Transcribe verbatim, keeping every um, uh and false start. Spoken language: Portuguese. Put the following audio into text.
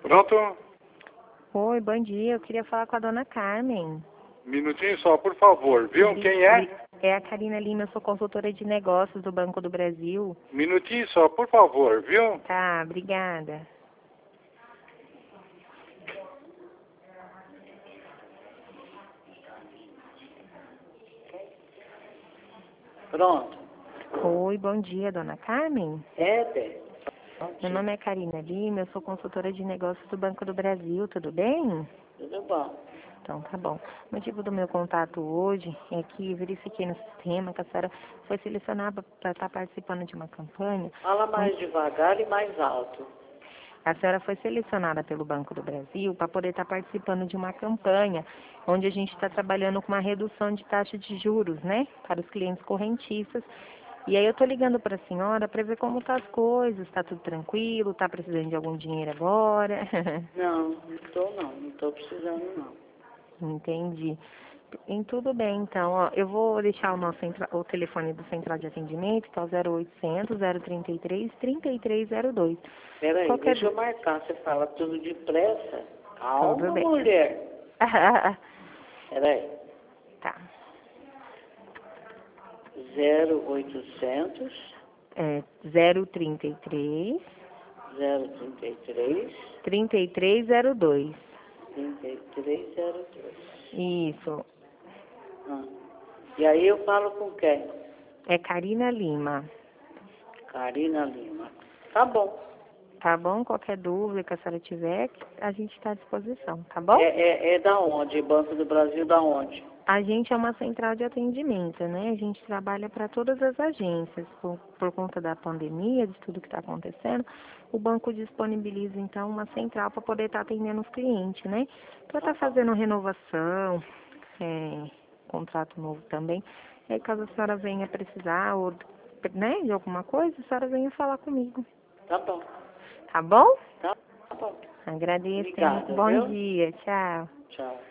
Pronto? Oi, bom dia. Eu queria falar com a dona Carmen. Minutinho só, por favor, viu? Li- Quem é? li- É a Karina Lima, eu sou consultora de negócios do Banco do Brasil. Minutinho só, por favor, viu? Tá, obrigada. Pronto. Oi, bom dia, dona Carmen. É, Bé. Meu nome é Karina Lima, eu sou consultora de negócios do Banco do Brasil, tudo bem? Tudo bom. Então, tá bom. O motivo do meu contato hoje é que verifiquei no sistema que a senhora foi selecionada para estar participando de uma campanha. Fala mais devagar e mais alto. A senhora foi selecionada pelo Banco do Brasil para poder estar participando de uma campanha onde a gente está trabalhando com uma redução de taxa de juros, né, para os clientes correntistas. E aí eu estou ligando para a senhora para ver como tá as coisas, está tudo tranquilo, está precisando de algum dinheiro agora? Não, não estou não. Não estou precisando não. Entendi. Em tudo bem, então, ó, eu vou deixar o nosso centra- o telefone do central de atendimento, que é o zero oitocentos, zero trinta e três, trinta e três zero dois. Peraí, Qualquer deixa eu marcar. Você fala tudo depressa. Tudo Calma, bem. mulher. Peraí. Tá. zero oitocentos, É zero trinta e três, zero trinta e três, trinta e três zero dois. trinta e três zero dois. Isso. Ah. E aí eu falo com quem? É Karina Lima. Karina Lima. Tá bom. Tá bom? Qualquer dúvida que a senhora tiver, a gente está à disposição, tá bom? É, é, é da onde? Banco do Brasil da onde? A gente é uma central de atendimento, né? A gente trabalha para todas as agências. Por, por conta da pandemia, de tudo que está acontecendo, o banco disponibiliza, então, uma central para poder estar atendendo os clientes, né? Para estar fazendo renovação, é, contrato novo também. E aí, caso a senhora venha precisar ou, né, de alguma coisa, a senhora venha falar comigo. Tá bom. Tá bom? Tá bom. Agradeço. Obrigada, Bom viu? dia. Tchau. Tchau.